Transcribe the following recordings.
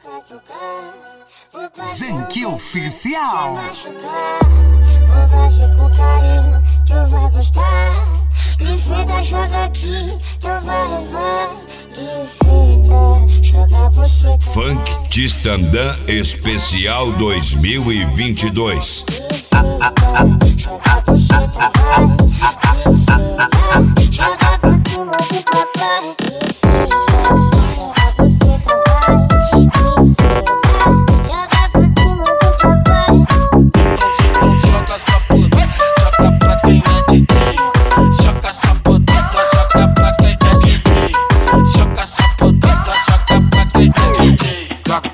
Zenki Oficial. Vou fazer com carinho, tu vai gostar. Livida, joga aqui, tu vai. Livida, joga buceta. Funk Tistandã Especial 2022. Joga buceta, vai. Livida, joga pra cima do papai. Joga buceta, vai. Livida, joga pra cima do papai. Então joga essa puta, joga pra quem é DJ. Joga essa puta, joga pra quem é DJ. Joga essa puta, joga pra quem é DJ.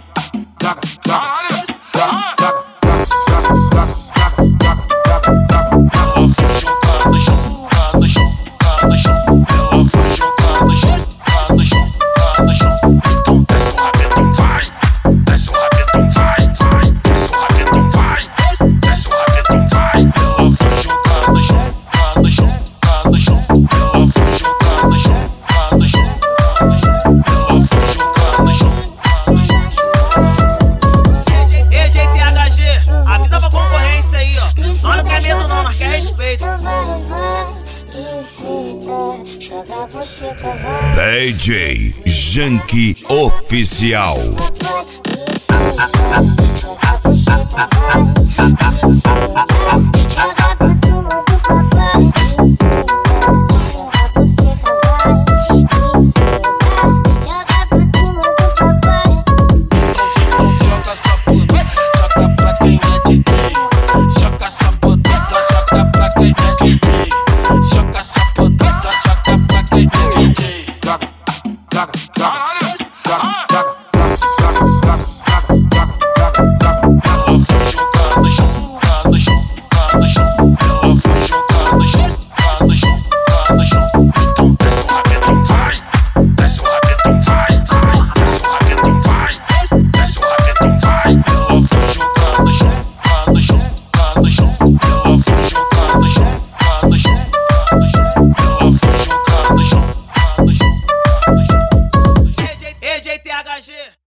Ela vai jogar no chão, no chão, no chão. Ela vai jogar no chão, no chão, no chão. Então desce o rabetão, vai. Desce o rabetão, vai, vai. Desce o rabetão, vai. Desce o rabetão, vai. Ela vai jogar no chão, no chão, no chão. Ela vai jogar no chão, no chão, no chão. Ela vai jogar no chão, no chão. Ei, JTHG, avisa pra concorrência aí, ó. Nós não quer medo não, nós quer respeito. Joga buceta, vai. DJ Zenki Oficial. Joga buceta, vai.